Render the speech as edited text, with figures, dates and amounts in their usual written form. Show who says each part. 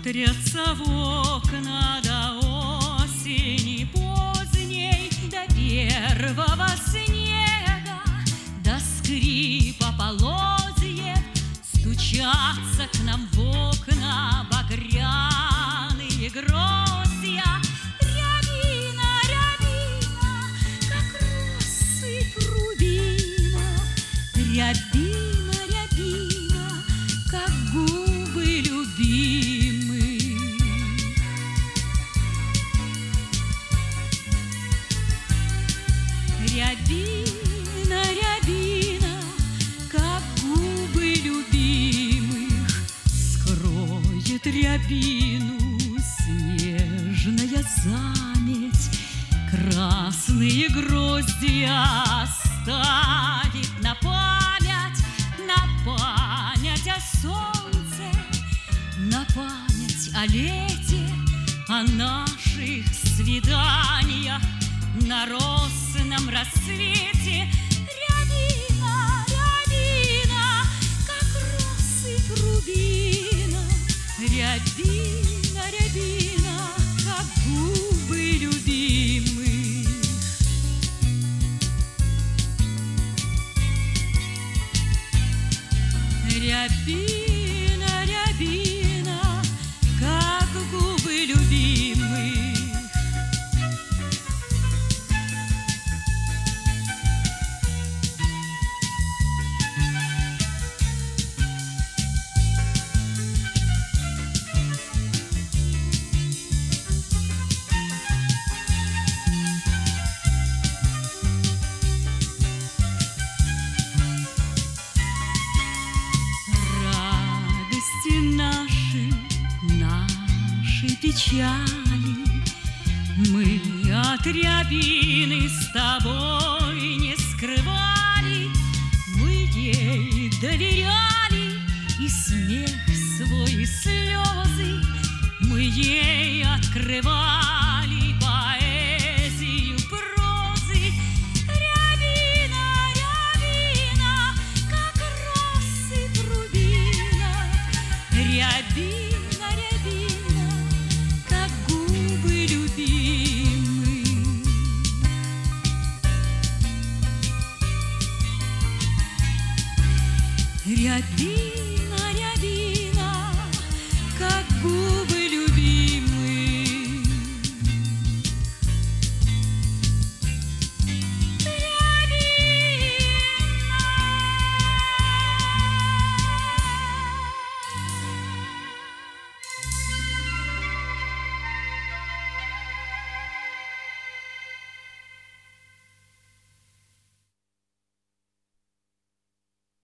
Speaker 1: Смотрятся в окна до осени поздней, до первого снега, до скрипа полозьев. Стучатся к нам в окна багряные гроздья. Рябина, рябина, как россыпь рубинов. Рябина, рябина, как губы любимых. Рябина, рябина, как губы любимых. Скроет рябину снежная заметь, красные гроздья оставит на память о солнце, на память о лете, о наших свиданиях на росном рассвете. Рябина, рябина, как россыпь рубина. Рябина, рябина, как губы любимых. Рябина, рябина, как губы любимых. Наши печали мы от рябины с тобой не скрывали. Мы ей доверяли и смех свой, и слезы. Мы ей открывали поэзию прозы. Рябина, рябина, как россыпь рубинов. Рябина, рябина, как губы любимых. Рябина.